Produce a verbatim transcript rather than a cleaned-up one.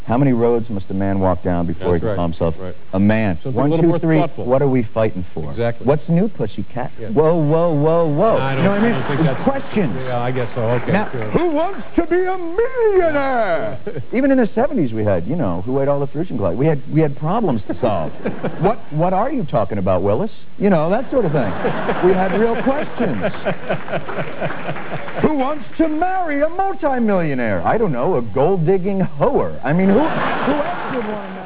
How many roads must a man walk down before That's he can right. call himself Right. a man? Something One, a little two, more three. thoughtful. What are we fighting for? Exactly. What's new, pussycat? Yeah. Whoa, whoa, whoa, whoa. I you don't, know what I mean? I don't think It's that's questions. Yeah, I guess so. Okay. Now, sure. who wants to be a millionaire? Even in the seventies, we had, you know, who ate all the fruits and glide. We had we had problems to solve. what what are you talking about, Willis? You know, that sort of thing. We had real questions. Who wants to marry a multimillionaire? I don't know, a gold-digging hoer. I mean, who who else would want to marry?